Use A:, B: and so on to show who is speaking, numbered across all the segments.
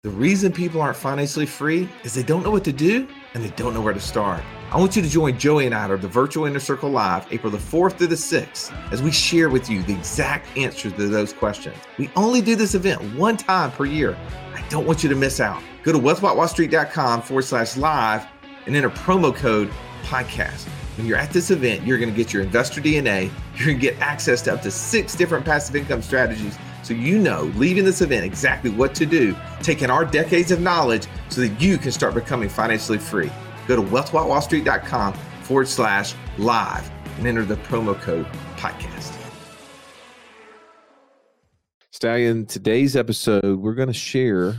A: The reason people aren't financially free is they don't know what to do and they don't know where to start. I want you to join Joey and I at the Virtual Inner Circle Live, April the 4th through the 6th, as we share with you the exact answers to those questions. We only do this event one time per year. I don't want you to miss out. Go to wealthwatchwallstreet.com/live and enter promo code podcast. When you're at this event, you're going to get your investor DNA. You're going to get access to up to 6 different passive income strategies. So you know, leaving this event, exactly what to do, taking our decades of knowledge so that you can start becoming financially free. Go to wealthwatchwallstreet.com/live and enter the promo code podcast. Stallion, today's episode, we're going to share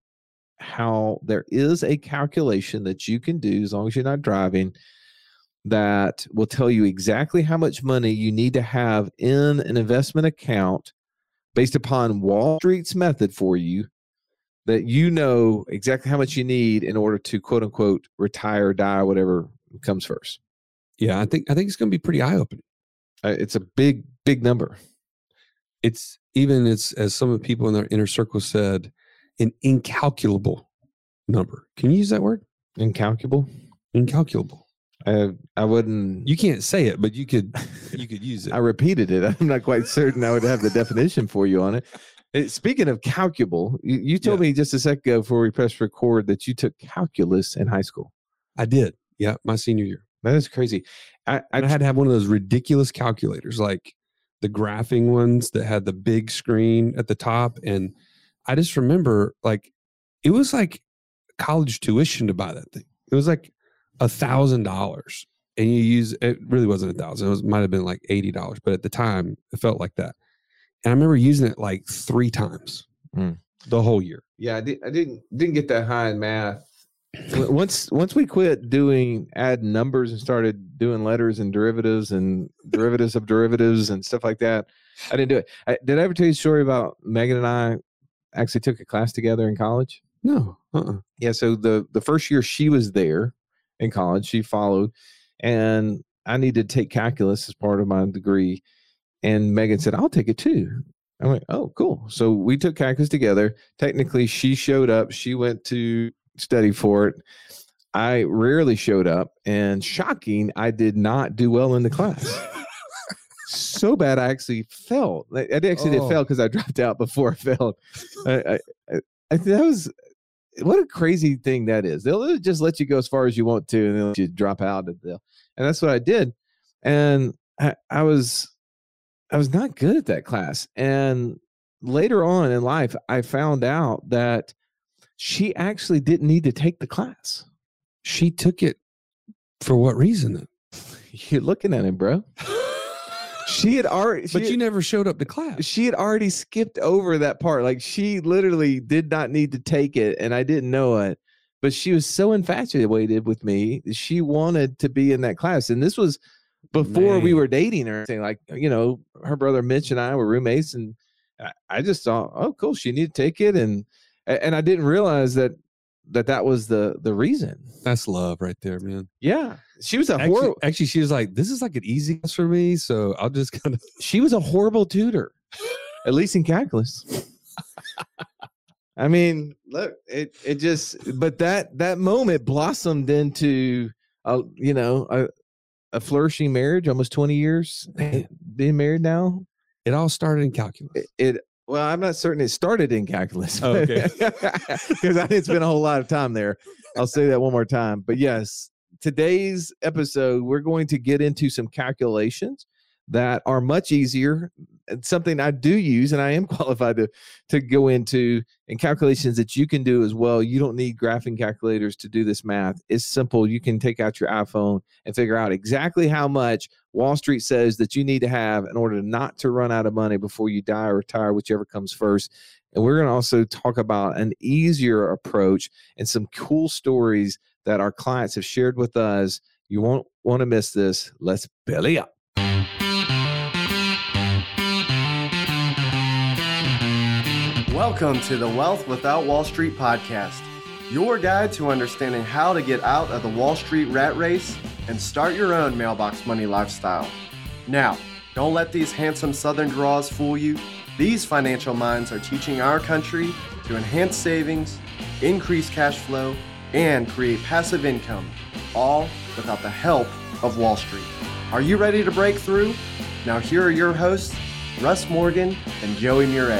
A: how there is a calculation that you can do as long as you're not driving that will tell you exactly how much money you need to have in an investment account based upon Wall Street's method for you, that you know exactly how much you need in order to quote unquote retire, die, whatever comes first.
B: Yeah, I think it's going to be pretty eye-opening.
A: It's a big number.
B: It's as some of the people in our inner circle said, an incalculable number. Can you use that word?
A: Incalculable?
B: Incalculable.
A: I wouldn't.
B: You can't say it, but you could use it.
A: I repeated it. I'm not quite certain I would have the definition for you on it. Speaking of calculable, you told me just a sec ago before we pressed record that you took calculus in high school.
B: I did. Yeah, my senior year.
A: That is crazy.
B: I had to have one of those ridiculous calculators, like the graphing ones that had the big screen at the top. And I just remember, like, it was like college tuition to buy that thing. It was like $1,000, and it really wasn't $1,000. It might have been like $80, but at the time it felt like that. And I remember using it like 3 times the whole year.
A: Yeah, I didn't get that high in math. Once we quit adding numbers and started doing letters and derivatives of derivatives and stuff like that, I didn't do it. Did I ever tell you a story about Megan and I actually took a class together in college?
B: No.
A: Yeah, so the first year she was there in college, she followed, and I needed to take calculus as part of my degree. And Megan said, I'll take it too. I'm like, oh, cool. So we took calculus together. Technically, she showed up. She went to study for it. I rarely showed up. And shocking, I did not do well in the class. So bad, I actually failed. I actually did fail because I dropped out before I failed. That was... What a crazy thing that is. They'll just let you go as far as you want to, and they'll let you drop out. And that's what I did. And I was not good at that class. And later on in life, I found out that she actually didn't need to take the class.
B: She took it for what reason?
A: You're looking at him, bro. She had already,
B: but you never showed up to class.
A: She had already skipped over that part. Like, she literally did not need to take it, and I didn't know it. But she was so infatuated with me, she wanted to be in that class. And this was before we were dating or anything. Like, you know, her brother Mitch and I were roommates, and I just thought, oh, cool, she needed to take it, and I didn't realize that was the reason.
B: That's love right there, man.
A: Yeah. She was
B: actually, she was like, this is like an easy class for me, so I'll just kind of.
A: She was a horrible tutor, at least in calculus. I mean, look, it just, but that moment blossomed into a flourishing marriage, almost 20 years being married now.
B: It all started in calculus.
A: Well, I'm not certain it started in calculus.
B: Oh, okay.
A: Because I didn't spend a whole lot of time there. I'll say that one more time. But yes, today's episode, we're going to get into some calculations that are much easier. It's something I do use, and I am qualified to go into, and calculations that you can do as well. You don't need graphing calculators to do this math. It's simple. You can take out your iPhone and figure out exactly how much Wall Street says that you need to have in order not to run out of money before you die or retire, whichever comes first. And we're going to also talk about an easier approach and some cool stories that our clients have shared with us. You won't want to miss this. Let's belly up.
C: Welcome to the Wealth Without Wall Street podcast, your guide to understanding how to get out of the Wall Street rat race and start your own mailbox money lifestyle. Now, don't let these handsome Southern draws fool you. These financial minds are teaching our country to enhance savings, increase cash flow, and create passive income, all without the help of Wall Street. Are you ready to break through? Now here are your hosts, Russ Morgan and Joey Murray.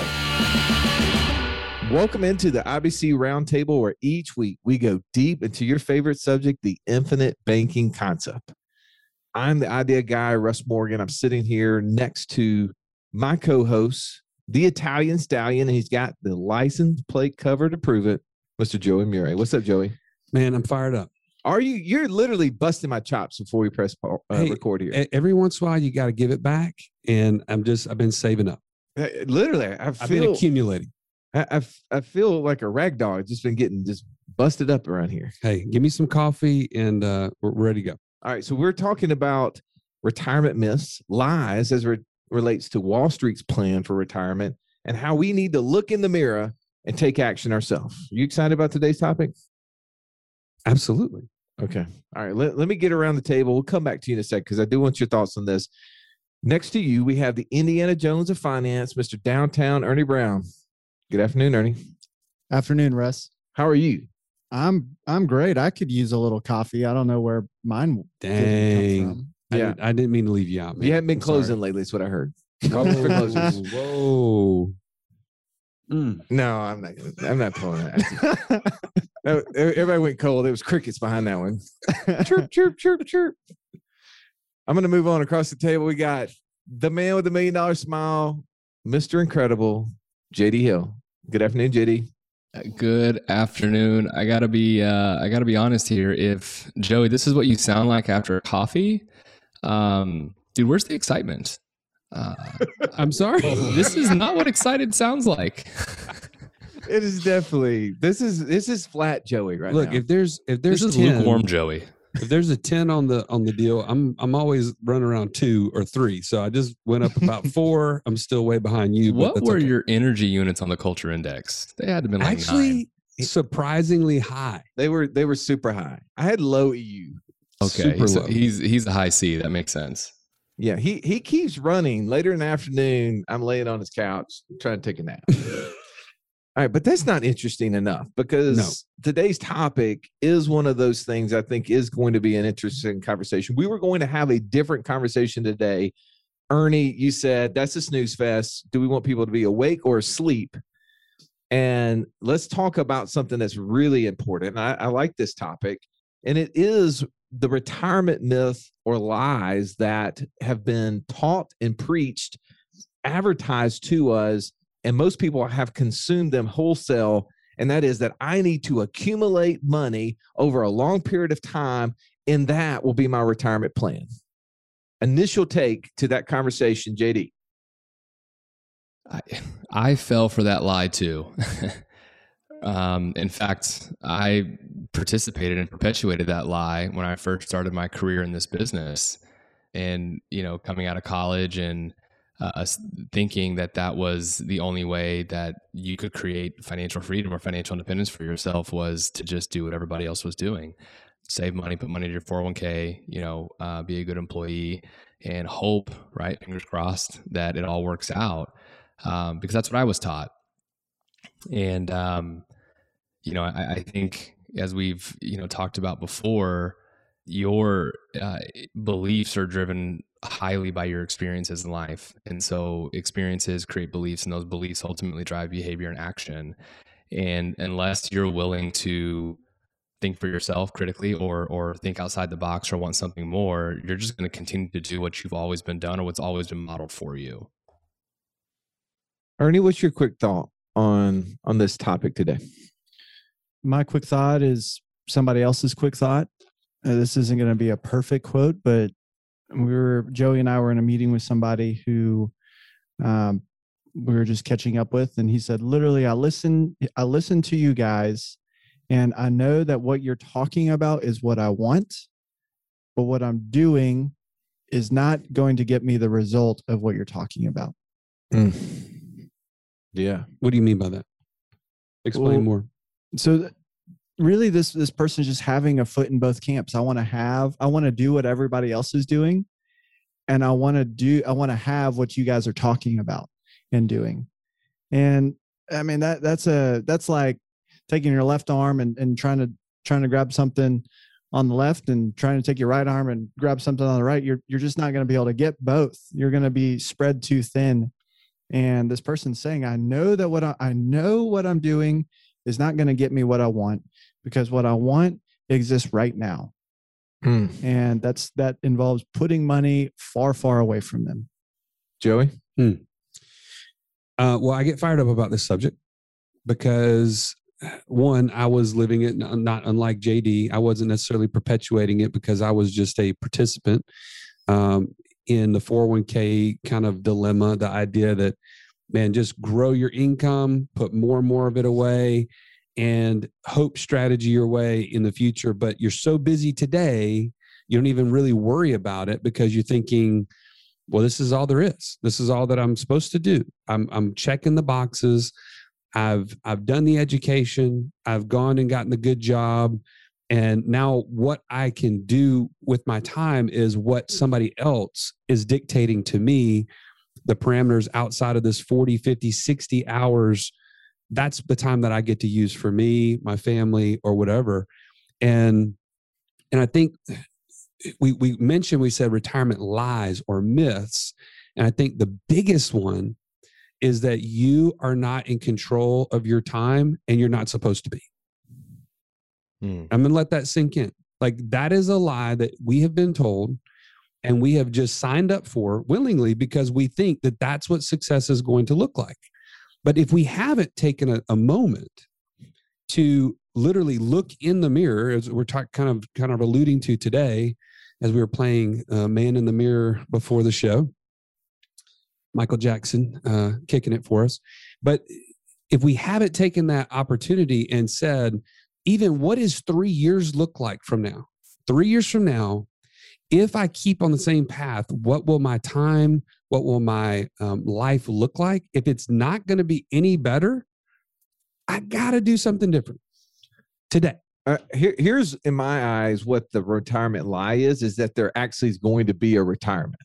A: Welcome into the IBC Roundtable, where each week we go deep into your favorite subject, the infinite banking concept. I'm the idea guy, Russ Morgan. I'm sitting here next to my co-host, the Italian Stallion, and he's got the license plate cover to prove it, Mr. Joey Murray. What's up, Joey?
B: Man, I'm fired up.
A: Are you? You're literally busting my chops before we press record here.
B: Every once in a while, you got to give it back, and I've been saving up.
A: Literally,
B: I've been accumulating.
A: I feel like a rag doll. Just been getting just busted up around here.
B: Hey, give me some coffee, and we're ready to go.
A: All right, so we're talking about retirement myths, lies as it relates to Wall Street's plan for retirement, and how we need to look in the mirror and take action ourselves. Are you excited about today's topic?
B: Absolutely.
A: Okay. All right. Let me get around the table. We'll come back to you in a sec because I do want your thoughts on this. Next to you, we have the Indiana Jones of finance, Mr. Downtown Ernie Brown. Good afternoon, Ernie.
D: Afternoon, Russ.
A: How are you?
D: I'm great. I could use a little coffee. I don't know where mine
B: Dang.
D: come from.
B: Yeah. I didn't mean to leave you out, man.
A: You haven't been closing lately, is what I heard. Coffee for closers.
B: Whoa.
A: No, I'm not pulling that. No, everybody went cold. There was crickets behind that one. Chirp, chirp, chirp, chirp. I'm going to move on across the table. We got the man with the $1 million smile, Mr. Incredible, JD Hill. Good afternoon, JD.
E: Good afternoon. I gotta be honest here. If Joey, this is what you sound like after coffee, dude, where's the excitement?
B: I'm sorry.
E: This is not what excited sounds like.
A: It is definitely this is flat Joey right
B: Look,
A: now.
B: if there's
E: This is
B: 10,
E: lukewarm Joey.
B: if there's a 10 on the deal, I'm always running around 2 or 3. So I just went up about 4. I'm still way behind you.
E: What were your energy units on the culture index? They had to have been like
B: actually
E: 9.
B: surprisingly high?
A: They were super high. I had low EU.
E: Okay,
B: Super
E: so
B: low.
E: he's a high C. That makes sense.
A: Yeah, he keeps running. Later in the afternoon, I'm laying on his couch trying to take a nap. All right, but that's not interesting enough because today's topic is one of those things I think is going to be an interesting conversation. We were going to have a different conversation today. Ernie, you said that's a snooze fest. Do we want people to be awake or asleep? And let's talk about something that's really important. I like this topic, and it is the retirement myth or lies that have been taught and preached, advertised to us, and most people have consumed them wholesale, and that is that I need to accumulate money over a long period of time, and that will be my retirement plan. Initial take to that conversation, JD.
E: I fell for that lie too. In fact, I participated and perpetuated that lie when I first started my career in this business, and coming out of college and thinking that was the only way that you could create financial freedom or financial independence for yourself was to just do what everybody else was doing. Save money, put money to your 401k, be a good employee, and hope, right, fingers crossed, that it all works out, because that's what I was taught. And, I think as we've, talked about before, your beliefs are driven highly by your experiences in life. And so experiences create beliefs, and those beliefs ultimately drive behavior and action. And unless you're willing to think for yourself critically or think outside the box or want something more, you're just going to continue to do what you've always been done or what's always been modeled for you.
A: Ernie, what's your quick thought on this topic today?
D: My quick thought is somebody else's quick thought. This isn't going to be a perfect quote, but Joey and I were in a meeting with somebody who we were just catching up with, and he said, literally, I listen to you guys, and I know that what you're talking about is what I want, but what I'm doing is not going to get me the result of what you're talking about.
A: Yeah.
B: What do you mean by that? Explain more.
D: So really this person is just having a foot in both camps. I want to do what everybody else is doing, and I want to have what you guys are talking about and doing. And I mean, that's like taking your left arm and trying to grab something on the left and trying to take your right arm and grab something on the right, you're just not going to be able to get both. You're going to be spread too thin. And this person's saying, I know what I'm doing is not going to get me what I want, because what I want exists right now. And that involves putting money far, far away from them.
A: Joey?
B: Well, I get fired up about this subject because, one, I was living it, not unlike JD. I wasn't necessarily perpetuating it because I was just a participant in the 401k kind of dilemma, the idea that, man, just grow your income, put more and more of it away, and hope strategy your way in the future. But you're so busy today, you don't even really worry about it because you're thinking, well, this is all there is. This is all that I'm supposed to do. I'm checking the boxes. I've done the education. I've gone and gotten the good job. And now what I can do with my time is what somebody else is dictating to me, the parameters outside of this 40, 50, 60 hours. That's the time that I get to use for me, my family, or whatever. And I think we said retirement lies or myths. And I think the biggest one is that you are not in control of your time and you're not supposed to be. I'm going to let that sink in. Like, that is a lie that we have been told and we have just signed up for willingly because we think that that's what success is going to look like. But if we haven't taken a moment to literally look in the mirror, as we're kind of alluding to today, as we were playing Man in the Mirror before the show, Michael Jackson kicking it for us. But if we haven't taken that opportunity and said, even what does 3 years look like from now? 3 years from now, if I keep on the same path, what will my time, what will my life look like? If it's not going to be any better, I got to do something different today.
A: Here's, in my eyes, what the retirement lie is that there actually is going to be a retirement.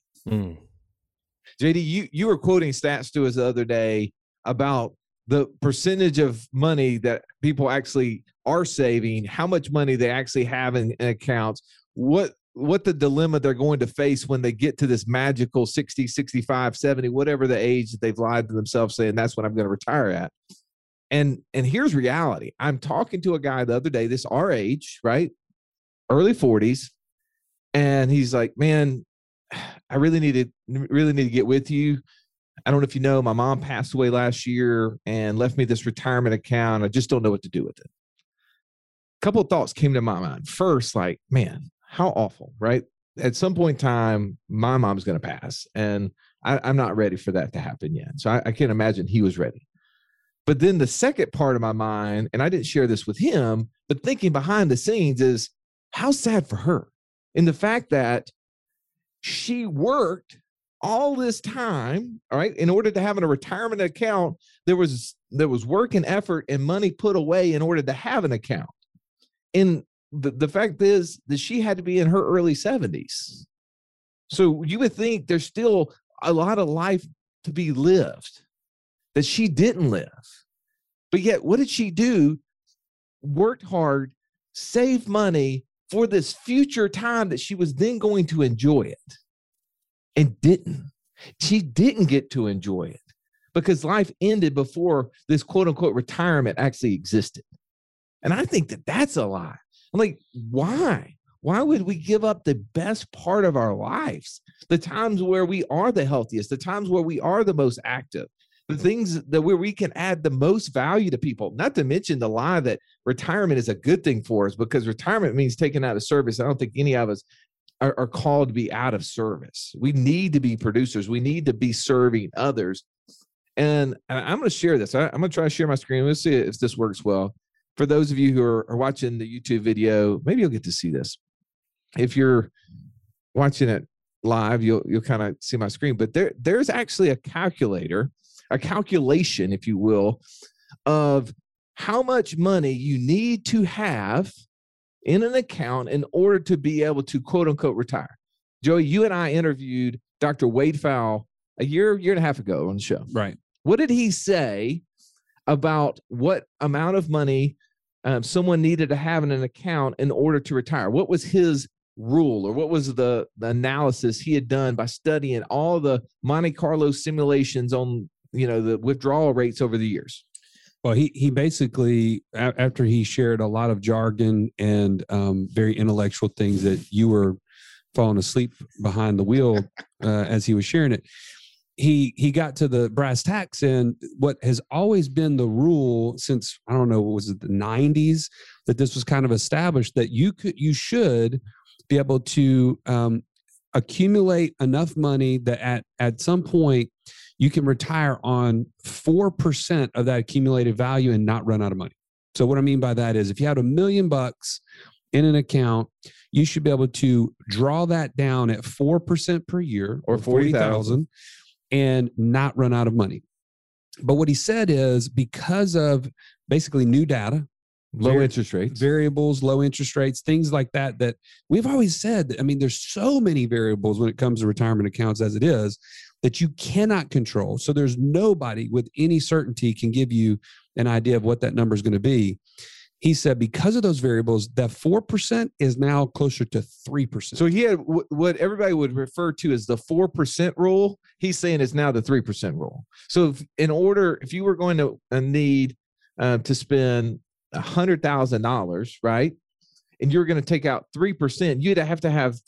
A: JD, you were quoting stats to us the other day about the percentage of money that people actually are saving, how much money they actually have in accounts, what the dilemma they're going to face when they get to this magical 60, 65, 70, whatever the age that they've lied to themselves saying that's what I'm going to retire at. And here's reality. I'm talking to a guy the other day, this our age, right? Early 40s. And he's like, man, I really need to get with you. I don't know if you know, my mom passed away last year and left me this retirement account. I just don't know what to do with it. A couple of thoughts came to my mind. First, like, man, how awful, right? At some point in time, my mom's going to pass, and I'm not ready for that to happen yet. So I can't imagine he was ready. But then the second part of my mind, and I didn't share this with him, but thinking behind the scenes is how sad for her. And the fact that she worked all this time, all right, in order to have a retirement account, there was work and effort and money put away in order to have an account. And the fact is that she had to be in her early 70s. So you would think there's still a lot of life to be lived that she didn't live. But yet, what did she do? Worked hard, saved money for this future time that she was then going to enjoy it. And didn't. She didn't get to enjoy it because life ended before this quote unquote retirement actually existed. And I think that that's a lie. I'm like, why? Why would we give up the best part of our lives? The times where we are the healthiest, the times where we are the most active, the things that where we can add the most value to people, not to mention the lie that retirement is a good thing for us because retirement means taking out of service. I don't think any of us are called to be out of service. We need to be producers. We need to be serving others. And I'm going to share this. I'm going to try to share my screen. Let's see if this works well. For those of you who are watching the YouTube video, maybe you'll get to see this. If you're watching it live, you'll kind of see my screen. But there's actually a calculation, if you will, of how much money you need to have in an account in order to be able to quote unquote retire. Joey, you and I interviewed Dr. Wade Fowle a year and a half ago on the show.
B: Right.
A: What did he say about what amount of money someone needed to have an account in order to retire? What was his rule, or what was the analysis he had done by studying all the Monte Carlo simulations on, the withdrawal rates over the years?
B: Well, he basically, after he shared a lot of jargon and very intellectual things that you were falling asleep behind the wheel as he was sharing it, he got to the brass tacks, and what has always been the rule since, I don't know, was it the 90s, that this was kind of established, that you should be able to accumulate enough money that at some point you can retire on 4% of that accumulated value and not run out of money. So what I mean by that is, if you had $1 million in an account, you should be able to draw that down at 4% per year, or 40,000, and not run out of money. But what he said is, because of basically new data,
A: low interest rates,
B: variables, low interest rates, things like that we've always said, I mean, there's so many variables when it comes to retirement accounts as it is, that you cannot control. So there's nobody with any certainty can give you an idea of what that number is going to be. He said, because of those variables, that 4% is now closer to 3%.
A: So he had what everybody would refer to as the 4% rule. He's saying it's now the 3% rule. So if you were going to need to spend $100,000, right, and you're going to take out 3%, you'd have to have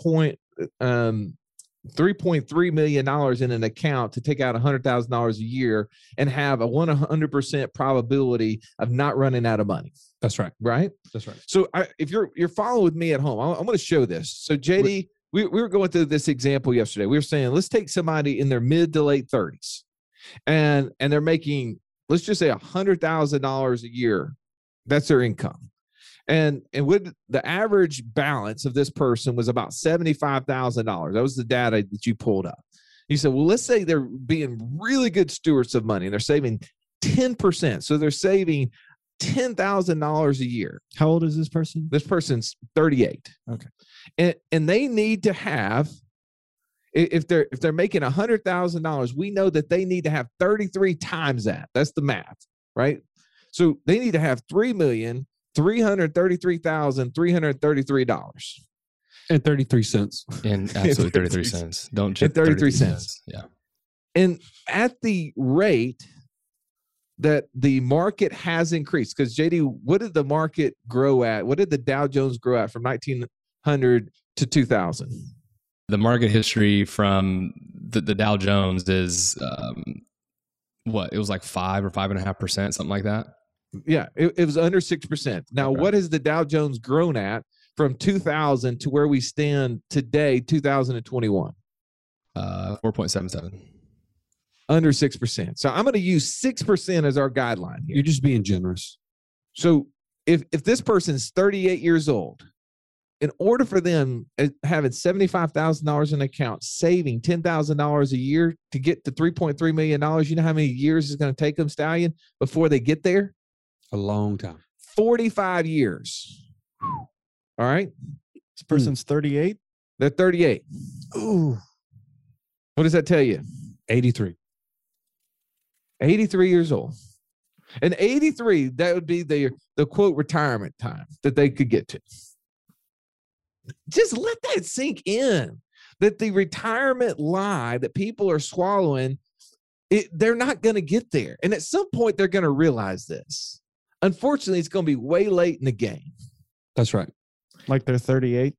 A: $3.3 million in an account to take out $100,000 a year and have a 100% probability of not running out of money.
B: That's right.
A: Right?
B: That's right.
A: So if you're following with me at home, I'm going to show this. So JD, we were going through this example yesterday. We were saying, let's take somebody in their mid to late 30s and they're making, let's just say $100,000 a year. That's their income. And with the average balance of this person was about $75,000. That was the data that you pulled up. You said, well, let's say they're being really good stewards of money and they're saving 10%. So they're saving $10,000 a year.
D: How old is this person?
A: This person's 38.
D: Okay.
A: And they need to have, if they're making $100,000, we know that they need to have 33 times that. That's the math, right? So they need to have $3,333,333.
B: And 33 cents.
E: And absolutely 33 cents. Don't
A: check 33 cents.
E: Yeah.
A: And at the rate that the market has increased, because JD, what did the market grow at? What did the Dow Jones grow at from 1900 to 2000?
E: The market history from the Dow Jones is what? It was like 5 or 5.5%, something like that.
A: Yeah, it was under 6%. Now,
E: Okay.
A: What has the Dow Jones grown at from 2000 to where we stand today, 2021?
E: 4.77.
A: Under 6%. So I'm going to use 6% as our guideline here.
B: You're just being generous.
A: So if this person's 38 years old, in order for them having $75,000 in account, saving $10,000 a year to get to $3.3 million, you know how many years it's going to take them, Stallion, before they get there?
B: A long time.
A: 45 years. All right.
D: This person's 38.
A: They're 38.
D: Ooh.
A: What does that tell you?
B: 83.
A: 83 years old. And 83, that would be the quote retirement time that they could get to. Just let that sink in, that the retirement lie that people are swallowing, they're not going to get there. And at some point, they're going to realize this. Unfortunately, it's going to be way late in the game.
B: That's right.
D: Like they're 38.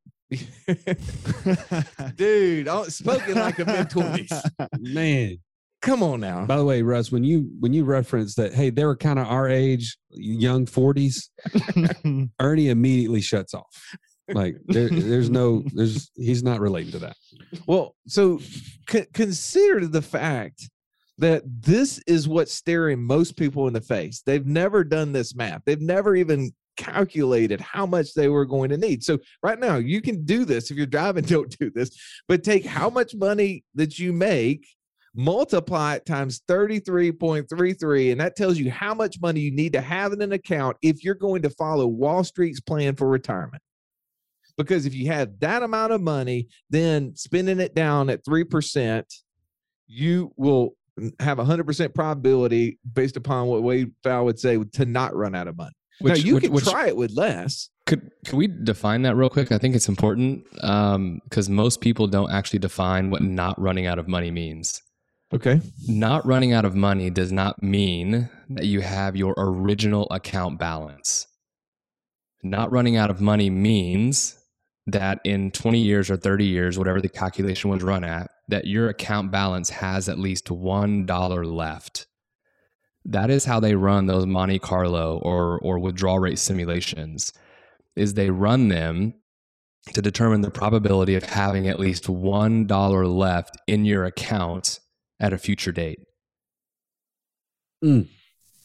A: Dude, spoken like a mid-20s.
B: Man.
A: Come on now.
B: By the way, Russ, when you reference that, hey, they were kind of our age, young 40s, Ernie immediately shuts off. Like he's not relating to that.
A: Well, so consider the fact that this is what's staring most people in the face. They've never done this math. They've never even calculated how much they were going to need. So right now you can do this. If you're driving, don't do this, but take how much money that you make, multiply it times 33.33, and that tells you how much money you need to have in an account if you're going to follow Wall Street's plan for retirement. Because if you have that amount of money, then spending it down at 3%, you will have 100% probability, based upon what Wade Pfau would say, to not run out of money. Now you can try it with less.
E: Could we define that real quick? I think it's important because most people don't actually define what not running out of money means.
A: Okay.
E: Not running out of money does not mean that you have your original account balance. Not running out of money means that in 20 years or 30 years, whatever the calculation was run at, that your account balance has at least $1 left. That is how they run those Monte Carlo or withdrawal rate simulations, is they run them to determine the probability of having at least $1 left in your account at a future date. And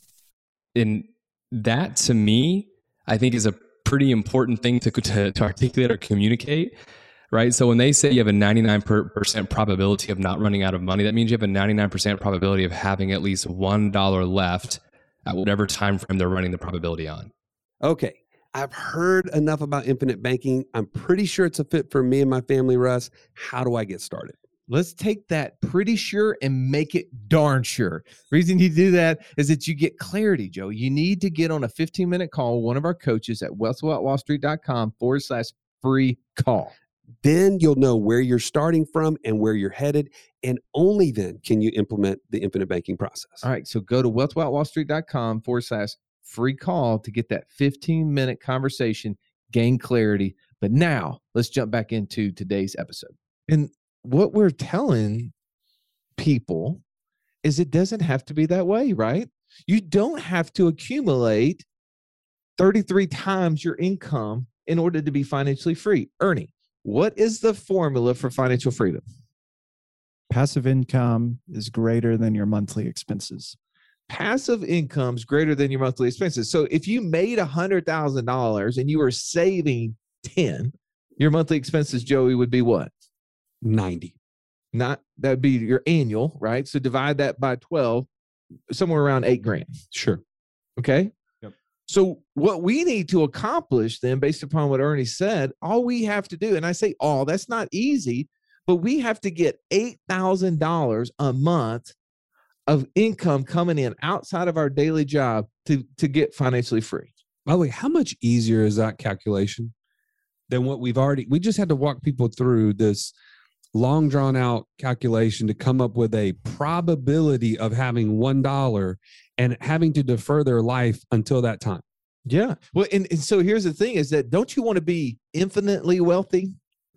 E: that, to me, I think is a pretty important thing to articulate or communicate, right? So when they say you have a 99% probability of not running out of money, that means you have a 99% probability of having at least $1 left at whatever time frame they're running the probability on.
B: Okay. I've heard enough about infinite banking. I'm pretty sure it's a fit for me and my family, Russ. How do I get started?
A: Let's take that pretty sure and make it darn sure. Reason you do that is that you get clarity, Joe. You need to get on a 15-minute call with one of our coaches at wealthwithoutwallstreet.com/free call.
B: Then you'll know where you're starting from and where you're headed. And only then can you implement the infinite banking process.
A: All right. So go to wealthwithoutwallstreet.com/free call to get that 15-minute conversation, gain clarity. But now let's jump back into today's episode. And what we're telling people is it doesn't have to be that way, right? You don't have to accumulate 33 times your income in order to be financially free. Ernie, what is the formula for financial freedom?
D: Passive income is greater than your monthly expenses.
A: Passive income is greater than your monthly expenses. So if you made $100,000 and you were saving 10, your monthly expenses, Joey, would be what?
B: 90.
A: Not that would be your annual, right? So divide that by 12, somewhere around $8,000.
B: Sure.
A: Okay.
B: Yep.
A: So what we need to accomplish then, based upon what Ernie said, all we have to do, and I say all, that's not easy, but we have to get $8,000 a month of income coming in outside of our daily job to get financially free.
B: By the way, how much easier is that calculation than what we just had to walk people through this long drawn out calculation to come up with a probability of having $1 and having to defer their life until that time.
A: Yeah. Well, and so here's the thing is that don't you want to be infinitely wealthy?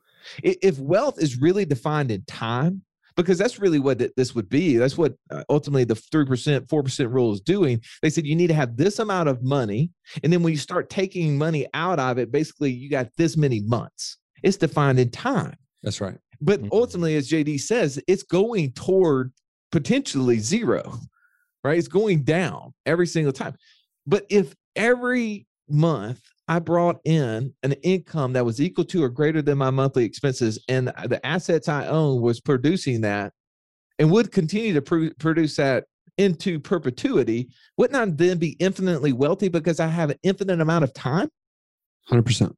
A: If wealth is really defined in time, because that's really what this would be. That's what ultimately the 3%, 4% rule is doing. They said you need to have this amount of money. And then when you start taking money out of it, basically you got this many months. It's defined in time.
B: That's right.
A: But ultimately, as JD says, it's going toward potentially zero, right? It's going down every single time. But if every month I brought in an income that was equal to or greater than my monthly expenses, and the assets I own was producing that and would continue to produce that into perpetuity, wouldn't I then be infinitely wealthy because I have an infinite amount of time?
B: 100%.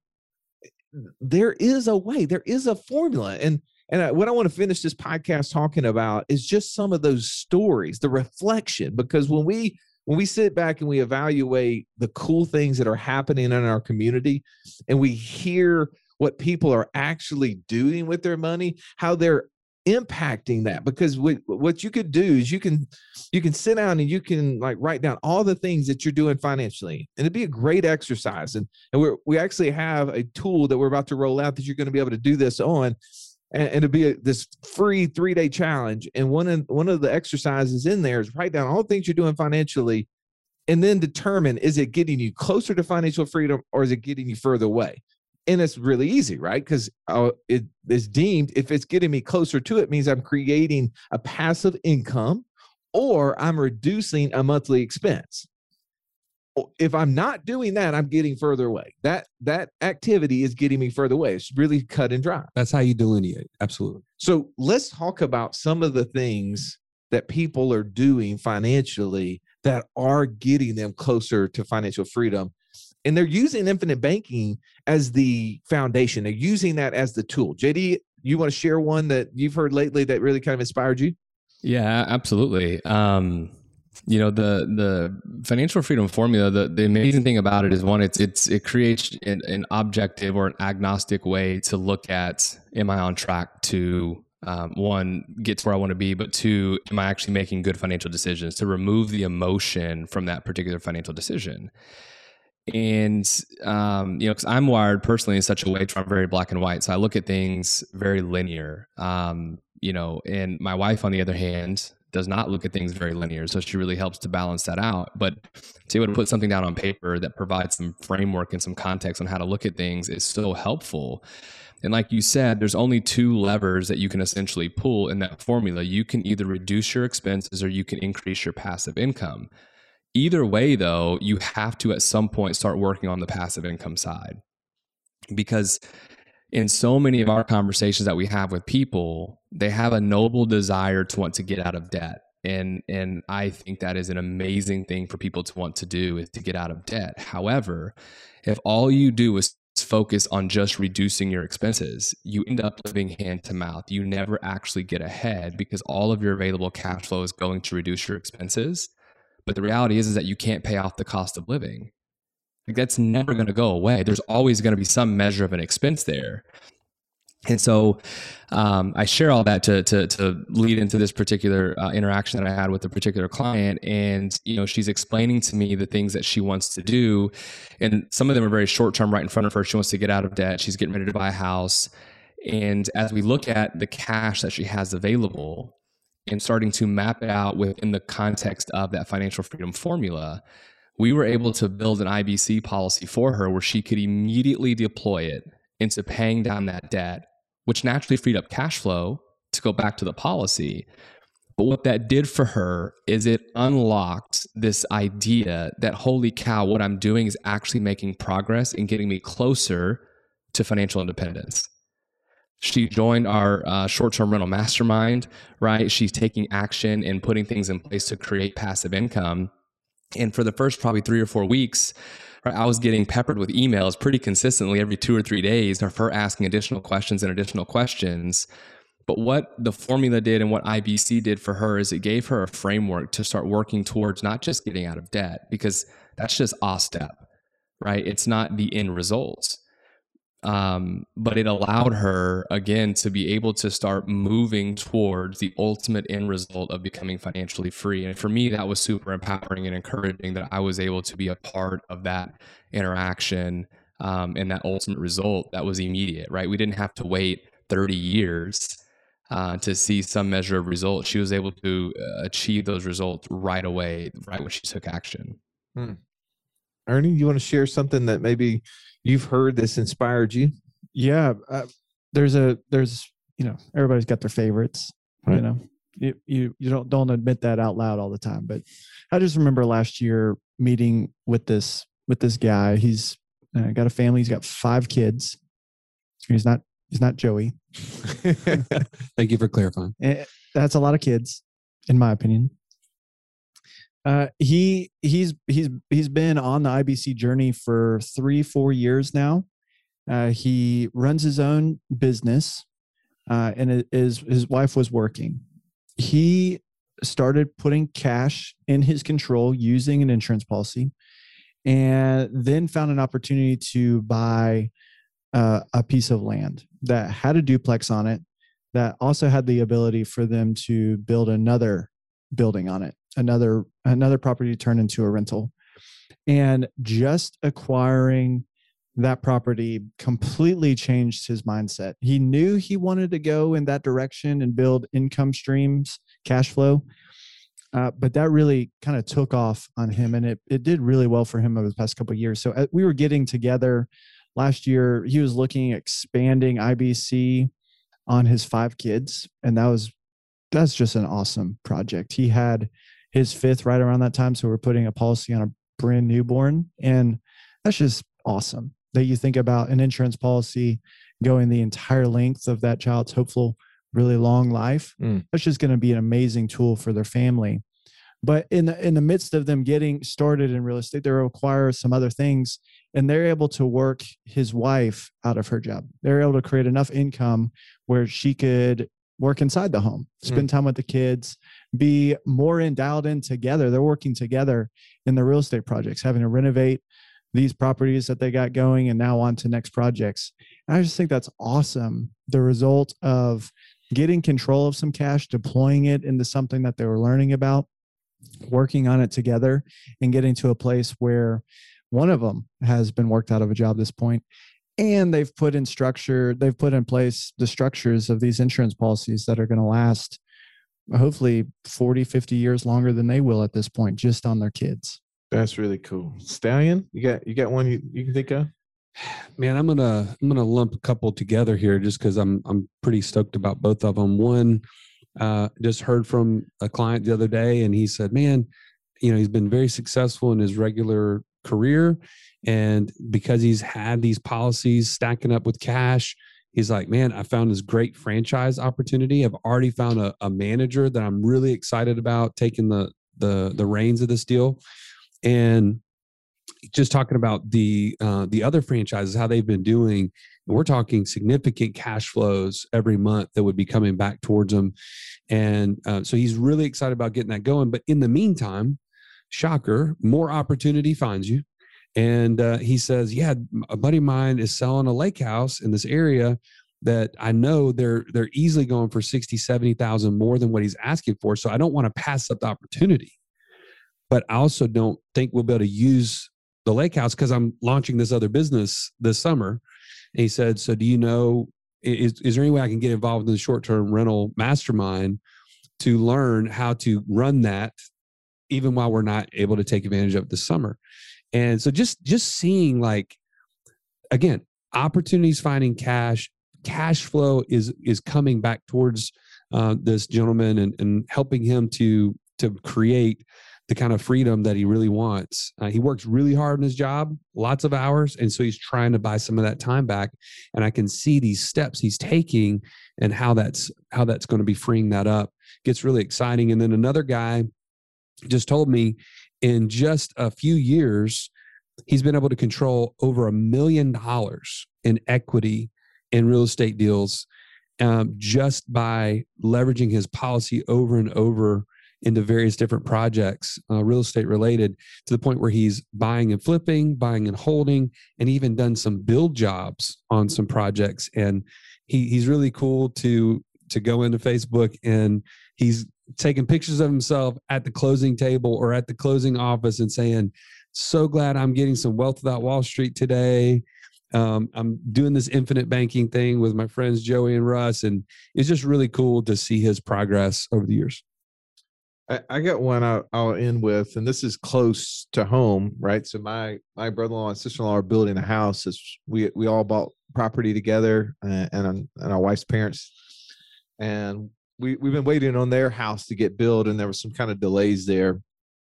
A: There is a way, there is a formula. And what I want to finish this podcast talking about is just some of those stories, the reflection, because when we sit back and we evaluate the cool things that are happening in our community and we hear what people are actually doing with their money, how they're impacting that, because what you could do is you can sit down and you can like write down all the things that you're doing financially, and it'd be a great exercise. And we actually have a tool that we're about to roll out that you're going to be able to do this on. And it'll be this free 3-day challenge. And one of the exercises in there is write down all the things you're doing financially and then determine, is it getting you closer to financial freedom or is it getting you further away? And it's really easy, right? Because it is deemed, if it's getting me closer to it, means I'm creating a passive income or I'm reducing a monthly expense. If I'm not doing that, I'm getting further away. That activity is getting me further away. It's really cut and dry.
B: That's how you delineate. Absolutely.
A: So let's talk about some of the things that people are doing financially that are getting them closer to financial freedom. And they're using infinite banking as the foundation. They're using that as the tool. JD, you want to share one that you've heard lately that really kind of inspired you?
E: Yeah, absolutely. The financial freedom formula, the amazing thing about it is, one, it creates an objective or an agnostic way to look at, am I on track to, one, get to where I want to be, but two, am I actually making good financial decisions, to remove the emotion from that particular financial decision. And, because I'm wired personally in such a way to I'm very black and white. So I look at things very linear, and my wife, on the other hand, does not look at things very linear. So she really helps to balance that out. But to be able to put something down on paper that provides some framework and some context on how to look at things is so helpful. And like you said, there's only two levers that you can essentially pull in that formula. You can either reduce your expenses or you can increase your passive income. Either way, though, you have to at some point start working on the passive income side, because in so many of our conversations that we have with people, they have a noble desire to want to get out of debt. And I think that is an amazing thing for people to want to do, is to get out of debt. However, if all you do is focus on just reducing your expenses, you end up living hand to mouth. You never actually get ahead because all of your available cash flow is going to reduce your expenses. But the reality is that you can't pay off the cost of living. Like, that's never going to go away. There's always going to be some measure of an expense there. And so I share all that to lead into this particular interaction that I had with a particular client. And, she's explaining to me the things that she wants to do. And some of them are very short-term right in front of her. She wants to get out of debt. She's getting ready to buy a house. And as we look at the cash that she has available and starting to map it out within the context of that financial freedom formula, we were able to build an IBC policy for her where she could immediately deploy it into paying down that debt, which naturally freed up cash flow to go back to the policy. But what that did for her is it unlocked this idea that, holy cow, what I'm doing is actually making progress and getting me closer to financial independence. She joined our short-term rental mastermind, right? She's taking action and putting things in place to create passive income. And for the first probably 3 or 4 weeks, right, I was getting peppered with emails pretty consistently every 2 or 3 days of her asking additional questions. But what the formula did and what IBC did for her is it gave her a framework to start working towards not just getting out of debt, because that's just a step, right? It's not the end result. But it allowed her, again, to be able to start moving towards the ultimate end result of becoming financially free. And for me, that was super empowering and encouraging that I was able to be a part of that interaction, and that ultimate result that was immediate, right? We didn't have to wait 30 years to see some measure of results. She was able to achieve those results right away, right when she took action.
A: Ernie, you want to share something that maybe you've heard that's inspired you?
D: Yeah. There's everybody's got their favorites,
A: right.
D: You don't admit that out loud all the time, but I just remember last year meeting with this guy. He's got a family. He's got 5 kids. He's not Joey.
B: Thank you for clarifying.
D: That's a lot of kids, in my opinion. He's been on the IBC journey for 3-4 years now. He runs his own business, and his wife was working. He started putting cash in his control using an insurance policy, and then found an opportunity to buy a piece of land that had a duplex on it, that also had the ability for them to build another building on it, another property to turn into a rental. And just acquiring that property completely changed his mindset. He knew he wanted to go in that direction and build income streams, cash flow. But that really kind of took off on him, and it did really well for him over the past couple of years. So we were getting together last year. He was looking at expanding IBC on his 5 kids, and that's just an awesome project. He had his 5th right around that time, so we're putting a policy on a brand newborn, and that's just awesome that you think about an insurance policy going the entire length of that child's hopeful really long life. That's just going to be an amazing tool for their family. But in the midst of them getting started in real estate, they require some other things, and they're able to work his wife out of her job. They're able to create enough income where she could work inside the home, spend time with the kids, be more endowed in together. They're working together in the real estate projects, having to renovate these properties that they got going and now on to next projects. And I just think that's awesome. The result of getting control of some cash, deploying it into something that they were learning about, working on it together, and getting to a place where one of them has been worked out of a job at this point, and they've put in place the structures of these insurance policies that are going to last hopefully 40, 50 years longer than they will at this point, just on their kids.
A: That's really cool. Stallion, you got one you can think of?
B: Man, I'm gonna lump a couple together here just because I'm pretty stoked about both of them. One, just heard from a client the other day, and he said, "Man, he's been very successful in his regular career, and because he's had these policies stacking up with cash, he's like, man, I found this great franchise opportunity. I've already found a manager that I'm really excited about taking the reins of this deal." And just talking about the other franchises, how they've been doing, we're talking significant cash flows every month that would be coming back towards them. And so he's really excited about getting that going. But in the meantime, shocker, more opportunity finds you. And he says, yeah, a buddy of mine is selling a lake house in this area that I know they're easily going for 60, 70,000 more than what he's asking for. So I don't want to pass up the opportunity. But I also don't think we'll be able to use the lake house because I'm launching this other business this summer. And he said, so do you know, is there any way I can get involved in the short-term rental mastermind to learn how to run that even while we're not able to take advantage of it this summer? And so just seeing, like, again, opportunities finding cash flow is coming back towards this gentleman and helping him to create the kind of freedom that he really wants. He works really hard in his job, lots of hours. And so he's trying to buy some of that time back. And I can see these steps he's taking and how that's going to be freeing that up. Gets really exciting. And then another guy just told me in just a few years, he's been able to control over $1 million in equity in real estate deals just by leveraging his policy over and over into various different projects, real estate related, to the point where he's buying and flipping, buying and holding, and even done some build jobs on some projects. And he's really cool to go into Facebook, and he's taking pictures of himself at the closing table or at the closing office and saying, so glad I'm getting some Wealth Without Wall Street today. I'm doing this infinite banking thing with my friends Joey and Russ, and it's just really cool to see his progress over the years.
A: I got one I'll end with, and this is close to home, right? So my brother-in-law and sister-in-law are building a house. We all bought property together, and our wife's parents, and we've been waiting on their house to get built, and there was some kind of delays there.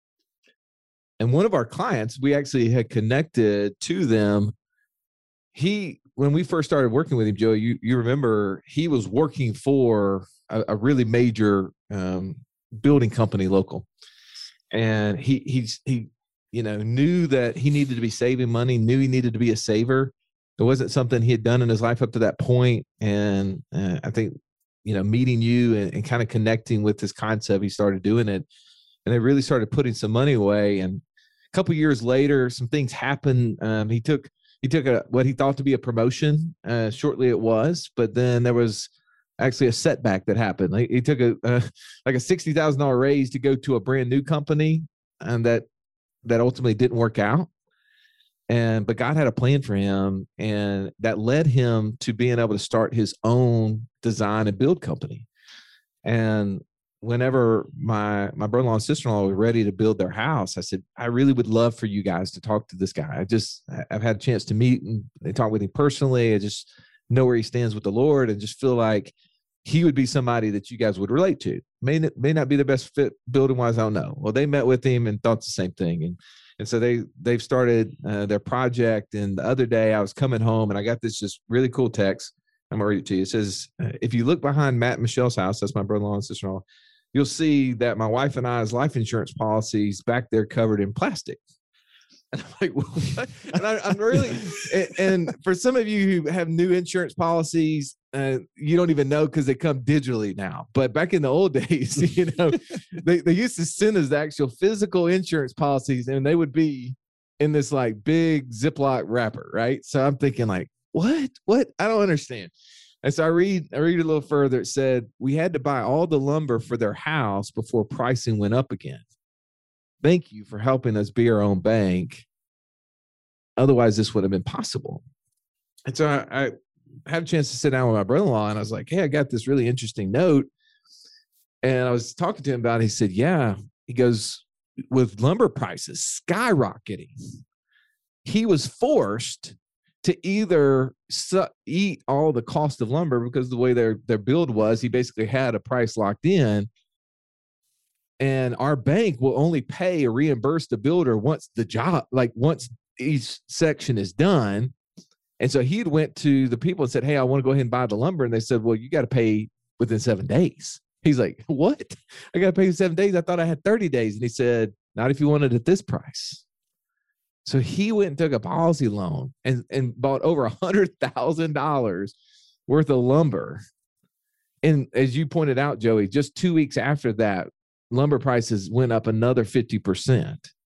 A: And one of our clients, we actually had connected to them. When we first started working with him, Joe, you remember, he was working for a really major building company local, and he knew that he needed to be saving money, knew he needed to be a saver. It wasn't something he had done in his life up to that point. And I think meeting you and kind of connecting with this concept, he started doing it, and they really started putting some money away. And a couple of years later, some things happened. He took what he thought to be a promotion. Shortly it was, but then there was actually a setback that happened. He took a $60,000 raise to go to a brand new company, and that ultimately didn't work out. But God had a plan for him, and that led him to being able to start his own design and build company. And whenever my brother-in-law and sister-in-law were ready to build their house, I said, I really would love for you guys to talk to this guy. I've had a chance to meet and talk with him personally. I just know where he stands with the Lord, and just feel like he would be somebody that you guys would relate to. May not be the best fit building wise, I don't know. Well, they met with him and thought the same thing. And so they've started their project. And the other day I was coming home, and I got this just really cool text. I'm gonna read it to you. It says, if you look behind Matt and Michelle's house, that's my brother-in-law and sister-in-law, you'll see that my wife and I's life insurance policy is back there covered in plastic. And I'm like, what? And I'm really, and for some of you who have new insurance policies, you don't even know because they come digitally now. But back in the old days, they used to send us the actual physical insurance policies, and they would be in this like big Ziploc wrapper, right? So I'm thinking like, what? I don't understand. And so I read a little further. It said we had to buy all the lumber for their house before pricing went up again. Thank you for helping us be our own bank. Otherwise, this would have been possible. And so I had a chance to sit down with my brother-in-law, and I was like, hey, I got this really interesting note. And I was talking to him about it. He said, yeah. He goes, with lumber prices skyrocketing, he was forced to either eat all the cost of lumber because the way their build was, he basically had a price locked in. And our bank will only pay or reimburse the builder once once each section is done. And so he went to the people and said, hey, I want to go ahead and buy the lumber. And they said, well, you got to pay within 7 days. He's like, what? I got to pay 7 days? I thought I had 30 days. And he said, not if you want it at this price. So he went and took a policy loan and bought over $100,000 worth of lumber. And as you pointed out, Joey, just 2 weeks after that, lumber prices went up another 50%.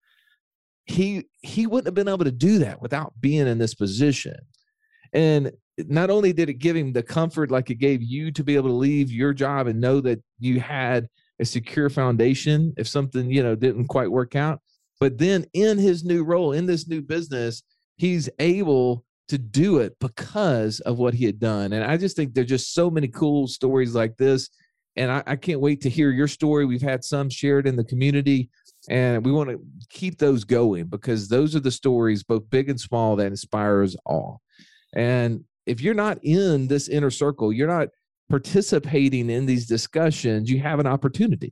A: He wouldn't have been able to do that without being in this position. And not only did it give him the comfort like it gave you to be able to leave your job and know that you had a secure foundation if something, didn't quite work out, but then in his new role, in this new business, he's able to do it because of what he had done. And I just think there's just so many cool stories like this. And I can't wait to hear your story. We've had some shared in the community, and we want to keep those going because those are the stories, both big and small, that inspire us all. And if you're not in this inner circle, you're not participating in these discussions, you have an opportunity.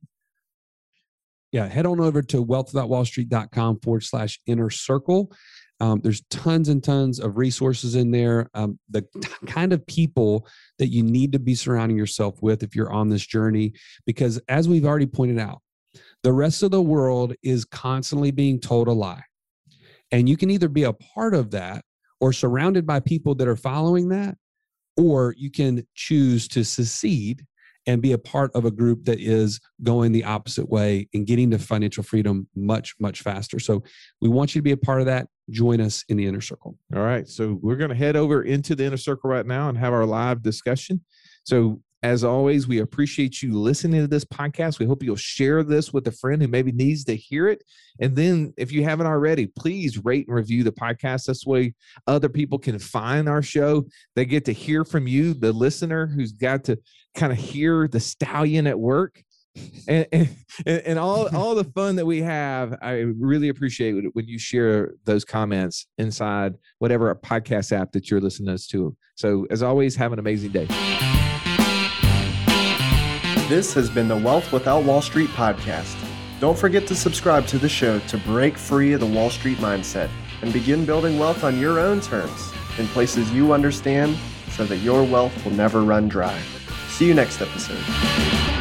B: Yeah, head on over to wealthwithoutwallstreet.com/inner circle. There's tons and tons of resources in there. The kind of people that you need to be surrounding yourself with if you're on this journey, because as we've already pointed out, the rest of the world is constantly being told a lie. And you can either be a part of that or surrounded by people that are following that, or you can choose to secede and be a part of a group that is going the opposite way and getting to financial freedom much, much faster. So we want you to be a part of that. Join us in the inner circle.
A: All right. So we're going to head over into the inner circle right now and have our live discussion. So as always, we appreciate you listening to this podcast. We hope you'll share this with a friend who maybe needs to hear it. And then if you haven't already, please rate and review the podcast. That's the way other people can find our show. They get to hear from you, the listener who's got to kind of hear the stallion at work. And all the fun that we have. I really appreciate it when you share those comments inside whatever podcast app that you're listening to. So as always, have an amazing day.
C: This has been the Wealth Without Wall Street podcast. Don't forget to subscribe to the show to break free of the Wall Street mindset and begin building wealth on your own terms in places you understand so that your wealth will never run dry. See you next episode.